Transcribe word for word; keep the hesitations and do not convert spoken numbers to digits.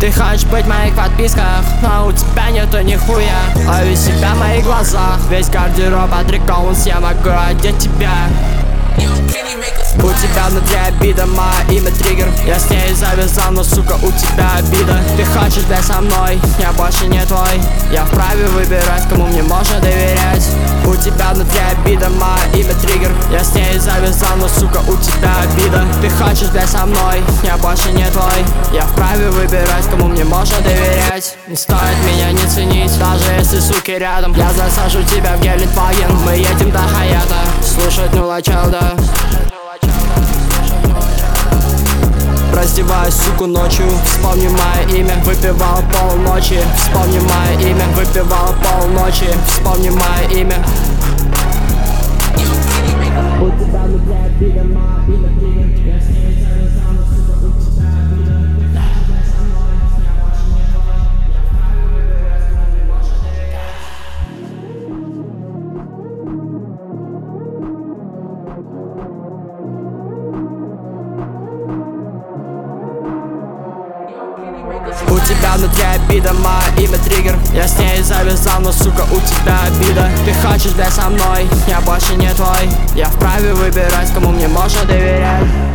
Ты хочешь быть в моих подписках, но у тебя нету нихуя. Лови себя в моих глазах, весь гардероб отрекован, я могу одеть тебя. У тебя внутри обида, мое имя триггер. Я с ней завязал, но, сука, у тебя обида. Ты хочешь быть со мной, я больше не твой. Я вправе выбирать, кому мне можно доверять. У тебя внутри обида, мое имя триггер. Я с ней завязал, но, сука, у тебя обида. Ты хочешь быть со мной, я больше не твой. Я вправе выбирать, кому мне можно доверять. Не стоит меня не ценить, даже если суки рядом. Я засажу тебя в Гелендваген, мы едем до Хаята. Слушать Нула Чайлда. Раздеваюсь, суку, ночью. Вспомни мое имя, выпивал полночи. Вспомни мое имя, выпивал полночи. Вспомни мое имя. У тебя внутри обида, мое имя триггер. Я с ней завязал, но, сука, у тебя обида. Ты хочешь быть со мной, я больше не твой. Я вправе выбирать, кому мне можно доверять. У тебя внутри обида, мое имя триггер. Я с ней завязал, но, сука, у тебя обида. Ты хочешь быть со мной, я больше не твой. Я вправе выбирать, кому мне можно доверять.